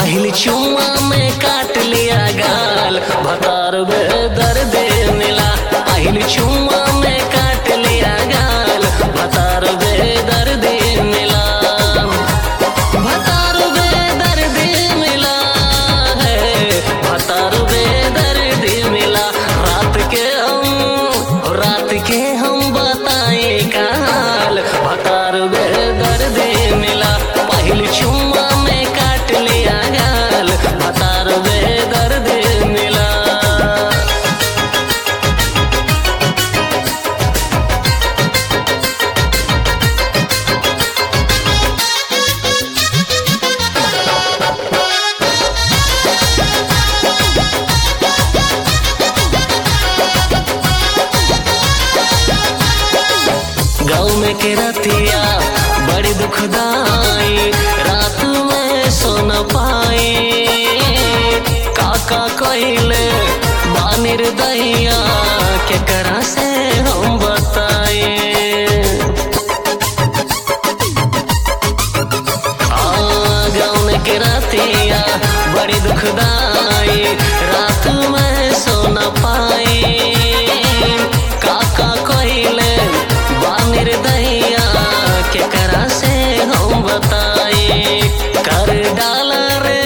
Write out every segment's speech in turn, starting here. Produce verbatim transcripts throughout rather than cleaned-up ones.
पहली चुम्मा में काट लिया गाल, भतार बेदर्द मिला। पहली चुम्मा में काट लिया गाल, भतार बेदर्द मिला। भतार बेदर्द मिला है, भतार बेदर्द मिला। रात के हम रात के हम बताए का हाल, भतार बेदर्द मिला। पहली चुम्मा में काट लिया गाल, भतार बेदर्द मिला। गाँव में के रतिया बड़ी दुखदाई, रात में सो न पाए। काका कइले बानिर दैया, केकरा से हम बताए। गाँव में के रतिया बड़ी दुखदाई, रात में सो न पाए। काका कइले बानिर दैया, केकरा से हम बताए। कर डाला रे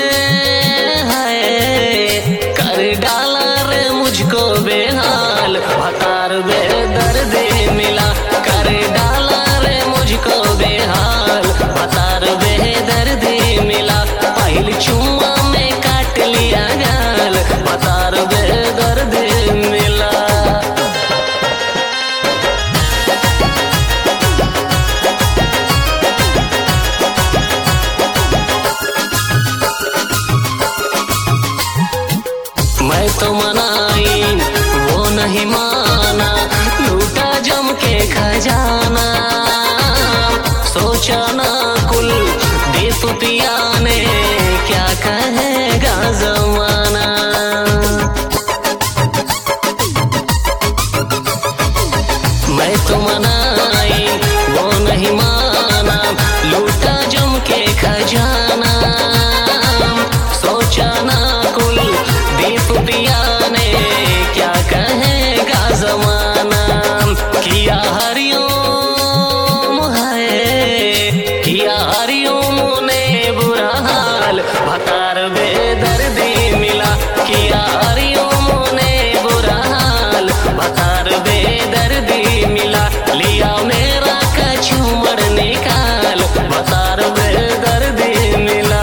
है, कर डाला रे मुझको बेहाल, भतार बेदर्द मिला। कर डाला रे मुझको बेहाल, भतार बेदर्द मिला। पहली चुम्मा में काट लिया गाल, भतार बेदर्द मिला। मैं तो मनाई वो नहीं माना, लूटा जम के खजाना। सोचा ना कुल दीप पिया ने, क्या कहेगा जमाना। मैं तो मनाई वो नहीं माना, लूटा जम के खजाना। सोचा ना कुल दीप पिया ने, क्या कहेगा जमाना। किया हरिओम है, किया हरिओम ने बुरा हाल, भतार बेदर्द मिला। किया हरिओम ने बुरा हाल, भतार बेदर्द मिला। लिया मेरा कचूमर निकाल, भतार बेदर्द मिला।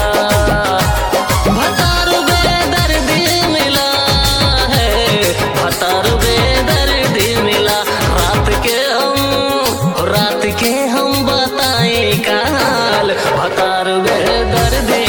भतार बेदर्द मिला है, भतार बेदर्द मिला। रात के हम रात के हम बताए का हाल, भतार बेदर्द